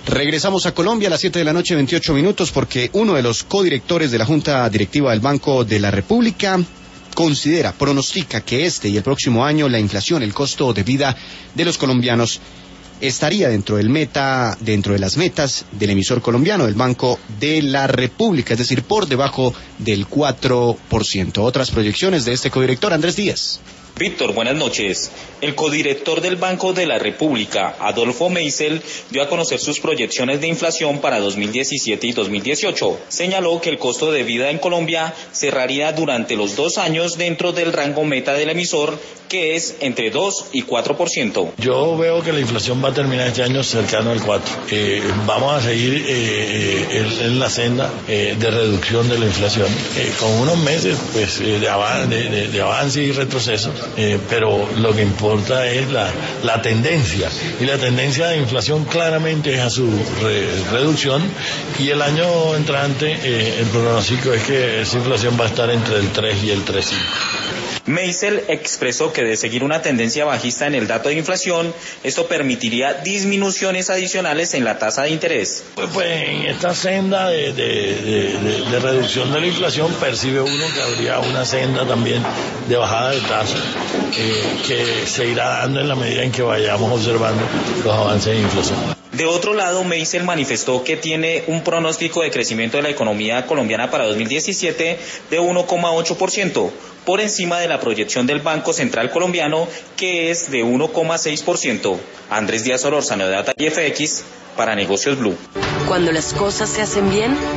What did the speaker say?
Regresamos a Colombia a las 7 de la noche, 28 minutos, porque uno de los codirectores de la Junta Directiva del Banco de la República pronostica que este y el próximo año la inflación, el costo de vida de los colombianos estaría dentro de las metas del emisor colombiano, del Banco de la República, es decir, por debajo del 4%. Otras proyecciones de este codirector, Andrés Díaz. Víctor, buenas noches. El codirector del Banco de la República, Adolfo Meisel, dio a conocer sus proyecciones de inflación para 2017 y 2018. Señaló que el costo de vida en Colombia cerraría durante los 2 años dentro del rango meta del emisor, que es entre 2 y 4%. Yo veo que la inflación va a terminar este año cercano al 4%. Vamos a seguir en la senda de reducción de la inflación, con unos meses pues de avance y retroceso. Pero lo que importa es la tendencia, y la tendencia de inflación claramente es a su reducción, y el año entrante el pronóstico es que esa inflación va a estar entre el 3 y el 3,5. Meisel expresó que de seguir una tendencia bajista en el dato de inflación, esto permitiría disminuciones adicionales en la tasa de interés. Pues en esta senda de reducción de la inflación percibe uno que habría una senda también de bajada de tasa que se irá dando en la medida en que vayamos observando los avances de inflación. De otro lado, Meisel manifestó que tiene un pronóstico de crecimiento de la economía colombiana para 2017 de 1,8%, por encima de la proyección del Banco Central Colombiano, que es de 1,6%. Andrés Díaz Solórzano, de Data y FX, para Negocios Blue. Cuando las cosas se hacen bien,